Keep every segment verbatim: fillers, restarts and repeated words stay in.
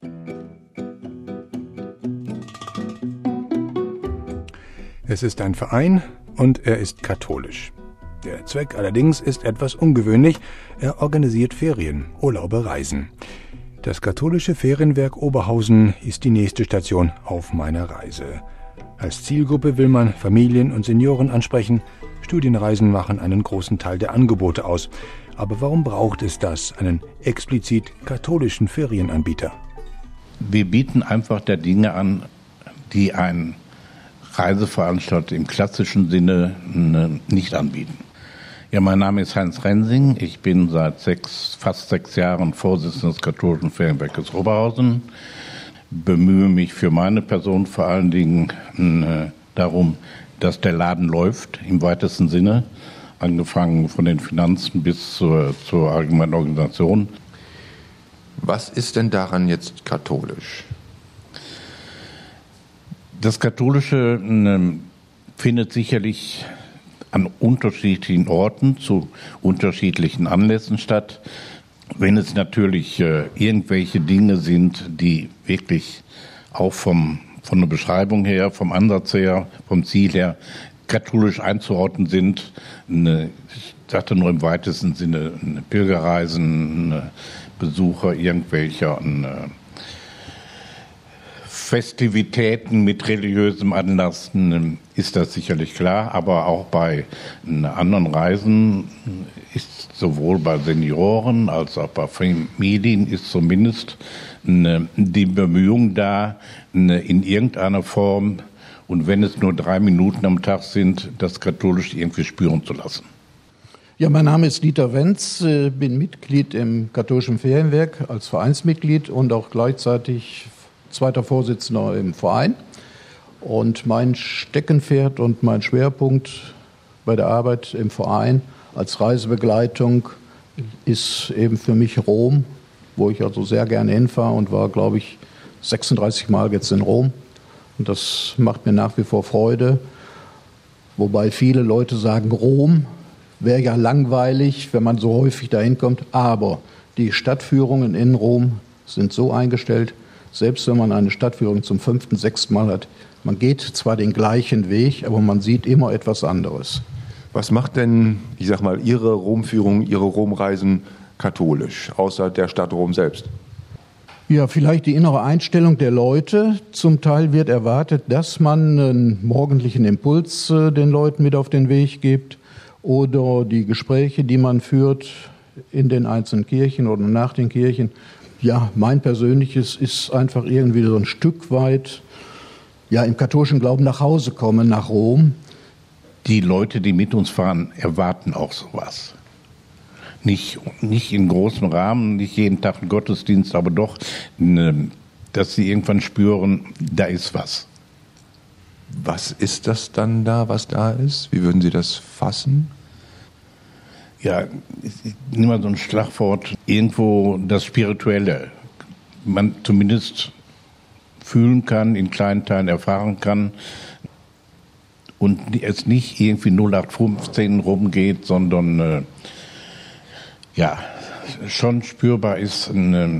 Es ist ein Verein und er ist katholisch. Der Zweck allerdings ist etwas ungewöhnlich. Er organisiert Ferien, Urlaube, Reisen. Das katholische Ferienwerk Oberhausen ist die nächste Station auf meiner Reise. Als Zielgruppe will man Familien und Senioren ansprechen. Studienreisen machen einen großen Teil der Angebote aus. Aber warum braucht es das, einen explizit katholischen Ferienanbieter? Wir bieten einfach der Dinge an, die ein Reiseveranstalter im klassischen Sinne nicht anbieten. Ja, mein Name ist Heinz Rensing. Ich bin seit sechs, fast sechs Jahren Vorsitzender des katholischen Ferienwerkes Oberhausen. Bemühe mich für meine Person vor allen Dingen äh, darum, dass der Laden läuft, im weitesten Sinne, angefangen von den Finanzen bis zur, zur allgemeinen Organisation. Was ist denn daran jetzt katholisch? Das Katholische äh, findet sicherlich an unterschiedlichen Orten zu unterschiedlichen Anlässen statt. Wenn es natürlich äh, irgendwelche Dinge sind, die wirklich auch vom, von der Beschreibung her, vom Ansatz her, vom Ziel her katholisch einzuordnen sind, eine, ich sagte nur im weitesten Sinne, eine Pilgerreisen, eine Besucher irgendwelcher eine Festivitäten mit religiösem Anlass, ist das sicherlich klar, aber auch bei anderen Reisen ist sowohl bei Senioren als auch bei Familien ist zumindest die Bemühung da, in irgendeiner Form, und wenn es nur drei Minuten am Tag sind, das katholisch irgendwie spüren zu lassen. Ja, mein Name ist Dieter Wenz, bin Mitglied im katholischen Ferienwerk als Vereinsmitglied und auch gleichzeitig zweiter Vorsitzender im Verein. Und mein Steckenpferd und mein Schwerpunkt bei der Arbeit im Verein als Reisebegleitung ist eben für mich Rom, wo ich also sehr gerne hinfahre und war, glaube ich, sechsunddreißig Mal jetzt in Rom. Und das macht mir nach wie vor Freude. Wobei viele Leute sagen, Rom wäre ja langweilig, wenn man so häufig dahin kommt. Aber die Stadtführungen in Rom sind so eingestellt, selbst wenn man eine Stadtführung zum fünften, sechsten Mal hat, man geht zwar den gleichen Weg, aber man sieht immer etwas anderes. Was macht denn, ich sag mal, Ihre Romführung, Ihre Romreisen katholisch, außer der Stadt Rom selbst? Ja, vielleicht die innere Einstellung der Leute. Zum Teil wird erwartet, dass man einen morgendlichen Impuls äh, den Leuten mit auf den Weg gibt oder die Gespräche, die man führt in den einzelnen Kirchen oder nach den Kirchen. Ja, mein persönliches ist einfach irgendwie so ein Stück weit, ja, im katholischen Glauben nach Hause kommen, nach Rom. Die Leute, die mit uns fahren, erwarten auch sowas. Nicht, nicht in großem Rahmen, nicht jeden Tag ein Gottesdienst, aber doch, ne, dass sie irgendwann spüren, da ist was. Was ist das dann da, was da ist? Wie würden Sie das fassen? Ja, ich nehme mal so ein Schlagwort, irgendwo das Spirituelle, man zumindest fühlen kann, in kleinen Teilen erfahren kann und es nicht irgendwie null acht fünfzehn rumgeht, sondern äh, ja, schon spürbar ist, äh,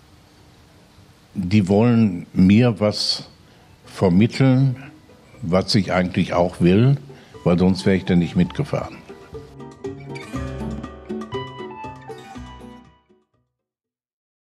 die wollen mir was vermitteln, was ich eigentlich auch will, weil sonst wäre ich da nicht mitgefahren.